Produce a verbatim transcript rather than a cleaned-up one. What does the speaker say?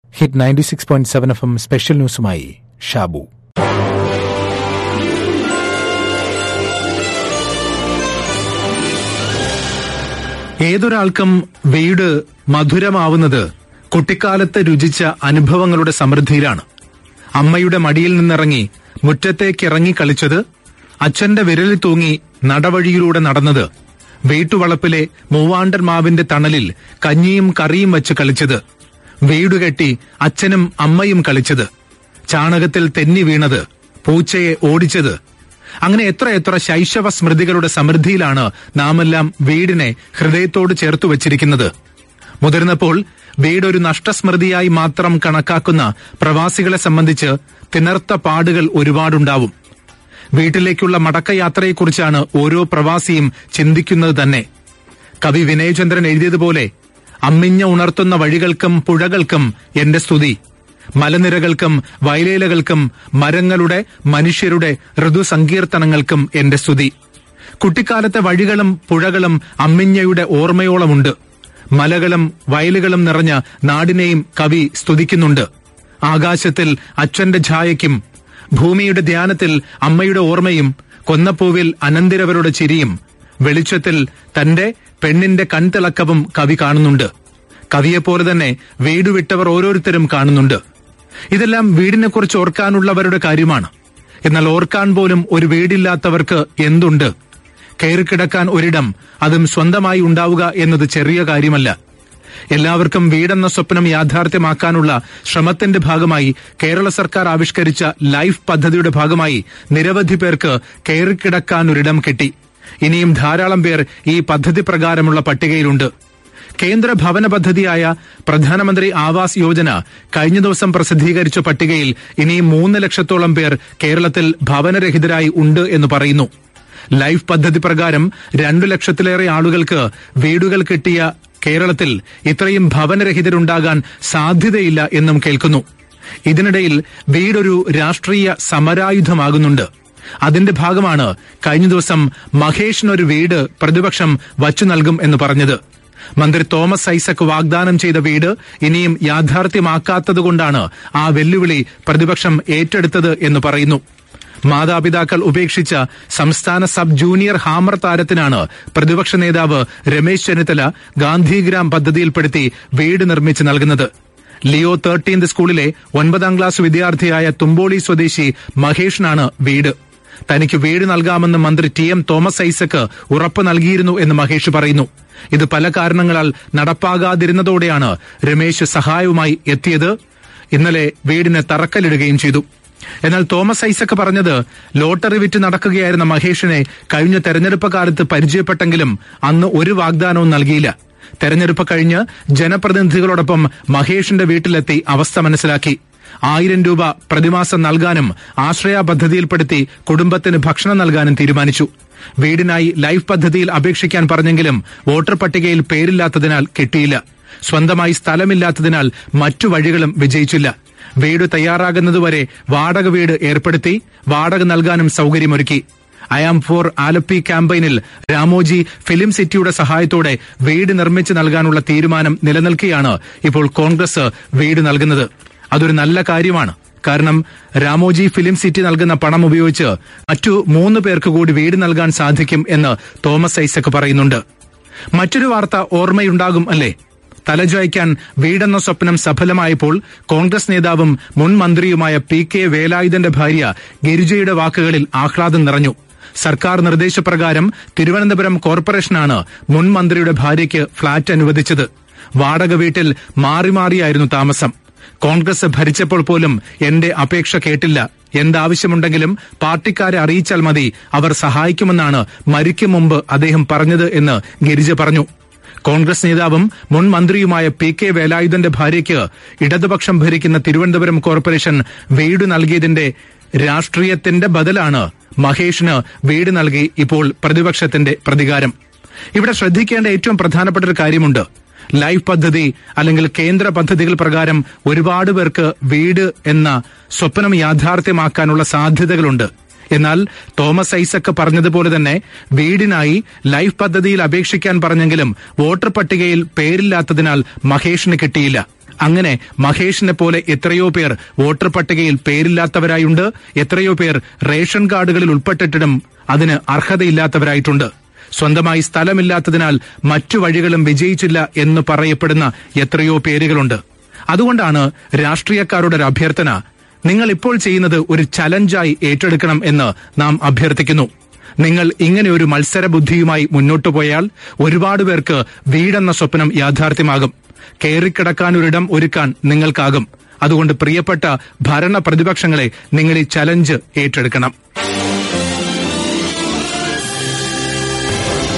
Hit ninety six point seven F M special ന്യൂസുമായി ഷാബു. ഏതൊരാൾക്കും വീട് മധുരമാവുന്നത് കുട്ടിക്കാലത്ത് രുചിച്ച അനുഭവങ്ങളുടെ സമൃദ്ധിയിലാണ്. അമ്മയുടെ മടിയിൽ നിന്നിറങ്ങി മുറ്റത്തേക്കിറങ്ങി കളിച്ചത്, അച്ഛന്റെ വിരലിൽ തൂങ്ങി നടവഴിയിലൂടെ നടന്നത്, വീട്ടുവളപ്പിലെ മൂവാണ്ടൻ മാവിന്റെ തണലിൽ കഞ്ഞിയും കറിയും വെച്ച് കളിച്ചത്, വീടുകെട്ടി അച്ഛനും അമ്മയും കളിച്ചത്, ചാണകത്തിൽ തെന്നി വീണത്, പൂച്ചയെ ഓടിച്ചത്, അങ്ങനെ എത്ര എത്ര ശൈശവ സ്മൃതികളുടെ സമൃദ്ധിയിലാണ് നാമെല്ലാം വീടിനെ ഹൃദയത്തോട് ചേർത്തു വച്ചിരിക്കുന്നത്. മുതിർന്നപ്പോൾ വീടൊരു നഷ്ടസ്മൃതിയായി മാത്രം കണക്കാക്കുന്ന പ്രവാസികളെ സംബന്ധിച്ച് തിണർത്ത പാടുകൾ ഒരുപാടുണ്ടാവും. വീട്ടിലേക്കുള്ള മടക്കയാത്രയെക്കുറിച്ചാണ് ഓരോ പ്രവാസിയും ചിന്തിക്കുന്നത് തന്നെ. കവി വിനയചന്ദ്രൻ എഴുതിയതുപോലെ, അമ്മിഞ്ഞ ഉണർത്തുന്ന വഴികൾക്കും പുഴകൾക്കും എന്റെ സ്തുതി, മലനിരകൾക്കും വയലേലകൾക്കും മരങ്ങളുടെ മനുഷ്യരുടെ ഋതുസങ്കീർത്തനങ്ങൾക്കും എന്റെ സ്തുതി. കുട്ടിക്കാലത്തെ വഴികളും പുഴകളും അമ്മിഞ്ഞയുടെ ഓർമ്മയോളമുണ്ട്. മലകളും വയലുകളും നിറഞ്ഞ നാടിനെയും കവി സ്തുതിക്കുന്നുണ്ട്. ആകാശത്തിൽ അച്ഛന്റെ ഛായയ്ക്കും ഭൂമിയുടെ ധ്യാനത്തിൽ അമ്മയുടെ ഓർമ്മയും, കൊന്നപ്പൂവിൽ അനന്തിരവരുടെ ചിരിയും, വെളിച്ചത്തിൽ തന്റെ പെണ്ണിന്റെ കൺതിളക്കവും കവി കാണുന്നുണ്ട്. കവിയെപ്പോലെ തന്നെ വീടുവിട്ടവർ ഓരോരുത്തരും കാണുന്നുണ്ട്. ഇതെല്ലാം വീടിനെക്കുറിച്ച് ഓർക്കാനുള്ളവരുടെ കാര്യമാണ്. എന്നാൽ ഓർക്കാൻ പോലും ഒരു വീടില്ലാത്തവർക്ക് എന്തുണ്ട്? കയറിക്കിടക്കാൻ ഒരിടം, അതും സ്വന്തമായി ഉണ്ടാവുക എന്നത് ചെറിയ കാര്യമല്ല. എല്ലാവർക്കും വീടെന്ന സ്വപ്നം യാഥാർത്ഥ്യമാക്കാനുള്ള ശ്രമത്തിന്റെ ഭാഗമായി കേരള സർക്കാർ ആവിഷ്കരിച്ച ലൈഫ് പദ്ധതിയുടെ ഭാഗമായി നിരവധി പേർക്ക് കയറിക്കിടക്കാനൊരിടം കിട്ടി. ഇനിയും ധാരാളം പേർ ഈ പദ്ധതി പ്രകാരമുള്ള പട്ടികയിലുണ്ട്. കേന്ദ്ര ഭവന പദ്ധതിയായ പ്രധാനമന്ത്രി ആവാസ് യോജന കഴിഞ്ഞ ദിവസം പ്രസിദ്ധീകരിച്ച പട്ടികയിൽ ഇനിയും മൂന്ന് ലക്ഷത്തോളം പേർ കേരളത്തിൽ ഭവനരഹിതരായി ഉണ്ട് എന്ന് പറയുന്നു. ലൈഫ് പദ്ധതി പ്രകാരം രണ്ടു ലക്ഷത്തിലേറെ ആളുകൾക്ക് വീടുകൾ കിട്ടിയ കേരളത്തിൽ ഇത്രയും ഭവനരഹിതരുണ്ടാകാൻ സാധ്യതയില്ല എന്നും കേൾക്കുന്നു. ഇതിനിടയിൽ വീടൊരു രാഷ്ട്രീയ സമരായുധമാകുന്നുണ്ട്. അതിന്റെ ഭാഗമാണ് കഴിഞ്ഞ ദിവസം മഹേഷിനൊരു വീട് പ്രതിപക്ഷം വച്ചു നൽകും എന്ന് പറഞ്ഞത്. മന്ത്രി തോമസ് ഐസക് വാഗ്ദാനം ചെയ്ത വീട് ഇനിയും യാഥാർത്ഥ്യമാക്കാത്തതുകൊണ്ടാണ് ആ വെല്ലുവിളി പ്രതിപക്ഷം ഏറ്റെടുത്തത് എന്ന് പറയുന്നു. മാതാപിതാക്കൾ ഉപേക്ഷിച്ച സംസ്ഥാന സബ് ജൂനിയർ ഹാമർ താരത്തിനാണ് പ്രതിപക്ഷ നേതാവ് രമേശ് ചെന്നിത്തല ഗാന്ധിഗ്രാം പദ്ധതിയിൽപ്പെടുത്തി വീട് നിർമ്മിച്ച് നൽകുന്നത്. ലിയോ തേർട്ടീൻത് സ്കൂളിലെ ഒൻപതാം ക്ലാസ് വിദ്യാർത്ഥിയായ തുമ്പോളി സ്വദേശി മഹേഷിനാണ് വീട്. തനിക്ക് വീട് നൽകാമെന്ന് മന്ത്രി ടി എം തോമസ് ഐസക് ഉറപ്പ് നൽകിയിരുന്നു എന്ന് മഹേഷ് പറയുന്നു. ഇത് പല കാരണങ്ങളാൽ നടപ്പാകാതിരുന്നതോടെയാണ് രമേശ് സഹായവുമായി എത്തിയത്. ഇന്നലെ വീടിന് തറക്കല്ലിടുകയും ചെയ്തു. എന്നാൽ തോമസ് ഐസക് പറഞ്ഞത്, ലോട്ടറി വിറ്റ് നടക്കുകയായിരുന്ന മഹേഷിനെ കഴിഞ്ഞ തെരഞ്ഞെടുപ്പ് കാലത്ത് പരിചയപ്പെട്ടെങ്കിലും അന്ന് ഒരു വാഗ്ദാനവും നൽകിയില്ല. തെരഞ്ഞെടുപ്പ് കഴിഞ്ഞ് ജനപ്രതിനിധികളോടൊപ്പം മഹേഷിന്റെ വീട്ടിലെത്തി അവസ്ഥ മനസ്സിലാക്കി. ആയിരം രൂപ പ്രതിമാസം നൽകാനും ആശ്രയ പദ്ധതിയിൽപ്പെടുത്തി കുടുംബത്തിന് ഭക്ഷണം നൽകാനും തീരുമാനിച്ചു. വീടിനായി ലൈഫ് പദ്ധതിയിൽ അപേക്ഷിക്കാൻ പറഞ്ഞെങ്കിലും വോട്ടർ പട്ടികയിൽ പേരില്ലാത്തതിനാൽ കിട്ടിയില്ല. സ്വന്തമായി സ്ഥലമില്ലാത്തതിനാൽ മറ്റു വഴികളും വിജയിച്ചില്ല. വീട് തയ്യാറാകുന്നതുവരെ വാടക വീട് ഏർപ്പെടുത്തി വാടക നൽകാനും സൌകര്യമൊരുക്കി. ഐ ആം ഫോർ ആലപ്പി ക്യാമ്പയിനിൽ രാമോജി ഫിലിം സിറ്റിയുടെ സഹായത്തോടെ വീട് നിർമ്മിച്ചു നൽകാനുള്ള തീരുമാനം നിലനിൽക്കെയാണ് ഇപ്പോൾ കോൺഗ്രസ് വീട് നൽകുന്നത്. അതൊരു നല്ല കാര്യമാണ്. കാരണം രാമോജി ഫിലിം സിറ്റി നൽകുന്ന പണം ഉപയോഗിച്ച് മറ്റു മൂന്ന് പേർക്ക് കൂടി വീട് നൽകാൻ സാധിക്കും എന്ന് തോമസ് ഐസക് പറയുന്നുണ്ട്. മറ്റൊരു വാർത്ത ഓർമ്മയുണ്ടാകും അല്ലേ? തലചായ്ക്കാൻ വീടെന്ന സ്വപ്നം സഫലമായപ്പോൾ കോൺഗ്രസ് നേതാവും മുൻ മന്ത്രിയുമായ പി കെ വേലായുധന്റെ ഭാര്യ ഗിരിജയുടെ വാക്കുകളിൽ ആഹ്ലാദം നിറഞ്ഞു. സർക്കാർ നിർദ്ദേശപ്രകാരം തിരുവനന്തപുരം കോർപ്പറേഷനാണ് മുൻ മന്ത്രിയുടെ ഭാര്യയ്ക്ക് ഫ്ളാറ്റ് അനുവദിച്ചത്. വാടക വീട്ടിൽ മാറി മാറിയായിരുന്നു താമസം. കോൺഗ്രസ് ഭരിച്ചപ്പോൾ പോലും എന്റെ അപേക്ഷ കേട്ടില്ല. എന്താവശ്യമുണ്ടെങ്കിലും പാർട്ടിക്കാരെ അറിയിച്ചാൽ മതി, അവർ സഹായിക്കുമെന്നാണ് മരിക്കും മുമ്പ് അദ്ദേഹം പറഞ്ഞത് എന്ന് ഗിരിജ പറഞ്ഞു. കോൺഗ്രസ് നേതാവും മുൻ മന്ത്രിയുമായ പി കെ വേലായുധന്റെ ഭാര്യയ്ക്ക് ഇടതുപക്ഷം ഭരിക്കുന്ന തിരുവനന്തപുരം കോർപ്പറേഷൻ വീട് നൽകിയതിന്റെ രാഷ്ട്രീയത്തിന്റെ ബദലാണ് മഹേഷിന് വീട് നൽകി ഇപ്പോൾ പ്രതിപക്ഷത്തിന്റെ പ്രതികാരം. ഇവിടെ ശ്രദ്ധിക്കേണ്ട ഏറ്റവും പ്രധാനപ്പെട്ട ഒരു കാര്യമുണ്ട്. ലൈഫ് പദ്ധതി അല്ലെങ്കിൽ കേന്ദ്ര പദ്ധതികൾ പ്രകാരം ഒരുപാട് പേർക്ക് വീട് എന്ന സ്വപ്നം യാഥാർത്ഥ്യമാക്കാനുള്ള സാധ്യതകളുണ്ട്. എന്നാൽ തോമസ് ഐസക് പറഞ്ഞതുപോലെ തന്നെ വീടിനായി ലൈഫ് പദ്ധതിയിൽ അപേക്ഷിക്കാൻ പറഞ്ഞെങ്കിലും വോട്ടർ പട്ടികയിൽ പേരില്ലാത്തതിനാൽ മഹേഷിന് കിട്ടിയില്ല. അങ്ങനെ മഹേഷിനെ പോലെ എത്രയോ പേർ വോട്ടർ പട്ടികയിൽ പേരില്ലാത്തവരായുണ്ട്, എത്രയോ പേർ റേഷൻ കാർഡുകളിൽ ഉൾപ്പെട്ടിട്ടും അതിന് അർഹതയില്ലാത്തവരായിട്ടുണ്ട്. സ്വന്തമായി സ്ഥലമില്ലാത്തതിനാൽ മറ്റു വഴികളും വിജയിച്ചില്ല എന്ന് പറയപ്പെടുന്ന എത്രയോ പേരുകളുണ്ട്. അതുകൊണ്ടാണ് രാഷ്ട്രീയക്കാരുടെ ഒരു അഭ്യർത്ഥന, നിങ്ങൾ ഇപ്പോൾ ചെയ്യുന്നത് ഒരു ചലഞ്ചായി ഏറ്റെടുക്കണം എന്ന് നാം അഭ്യർത്ഥിക്കുന്നു. നിങ്ങൾ ഇങ്ങനെ ഒരു മത്സര ബുദ്ധിയുമായി മുന്നോട്ടു പോയാൽ ഒരുപാട് പേർക്ക് വീടെന്ന സ്വപ്നം യാഥാർത്ഥ്യമാകും. കയറിക്കിടക്കാനൊരിടം ഒരുക്കാൻ നിങ്ങൾക്കാകും. അതുകൊണ്ട് പ്രിയപ്പെട്ട ഭരണ പ്രതിപക്ഷങ്ങളെ, നിങ്ങൾ ഈ ചലഞ്ച് ഏറ്റെടുക്കണം.